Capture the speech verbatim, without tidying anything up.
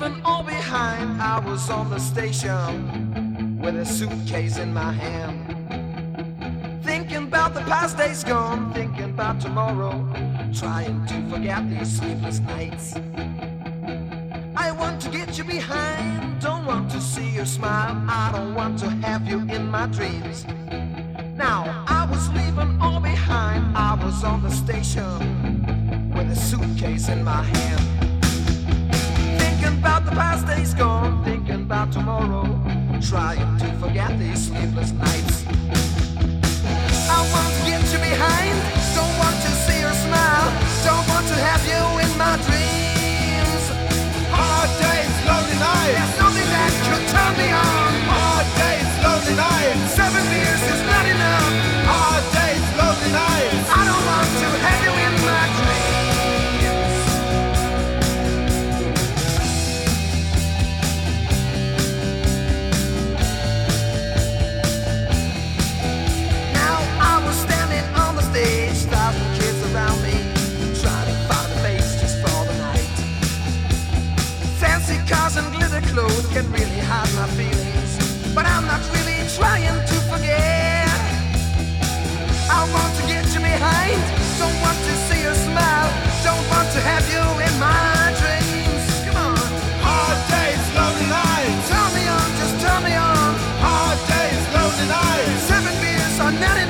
leaving all behind. I was on the station with a suitcase in my hand, thinking about the past days gone, thinking about tomorrow, trying to forget these sleepless nights. I want to get you behind, don't want to see you smile, I don't want to have you in my dreams. Now, I was leaving all behind, I was on the station with a suitcase in my hand, thinking about the past days gone, thinking about tomorrow, trying to forget these sleepless nights. I want to get you behind, don't want to see your smile, don't want to have you in my dreams. Hard days, lonely nights. There's nothing that could turn me on. Hard days, lonely nights. Seven beers is not enough. Hard days, lonely nights. I don't want to have you in my dreams. Now I was standing on the stage, thousand kids around me, trying to find a place just for the night. Fancy cars and glitter clothes can really hide my feelings, but I'm not really trying to forget. I want to get you behind, don't want to see you smile, don't want to have you in my dreams. Come on. Hard days, lonely nights. Turn me on, just turn me on. Hard days, lonely nights. Seven beers are not